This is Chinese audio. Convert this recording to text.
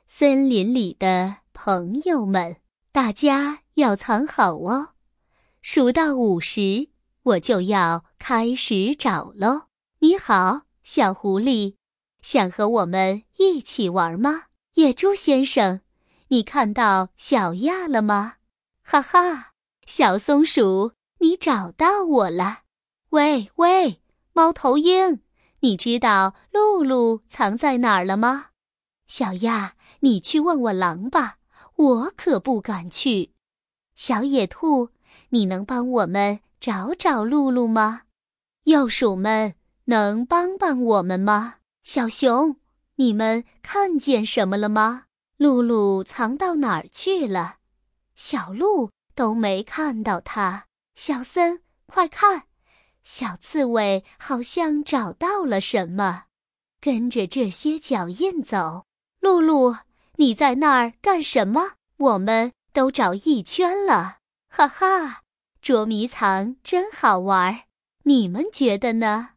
森林里的朋友们，大家要藏好哦。数到50，我就要开始找喽。你好，小狐狸，想和我们一起玩吗？野猪先生，你看到小亚了吗？哈哈，小松鼠，你找到我了。喂喂，猫头鹰，你知道露露藏在哪儿了吗？小亚，你去问问狼吧，我可不敢去。小野兔，你能帮我们找找露露吗？鼬鼠们，能帮帮我们吗？小熊，你们看见什么了吗？露露藏到哪儿去了？小鹿都没看到她。小森，快看，小刺猬好像找到了什么。跟着这些脚印走。露露，你在那儿干什么？我们都找一圈了。哈哈，捉迷藏真好玩，你们觉得呢？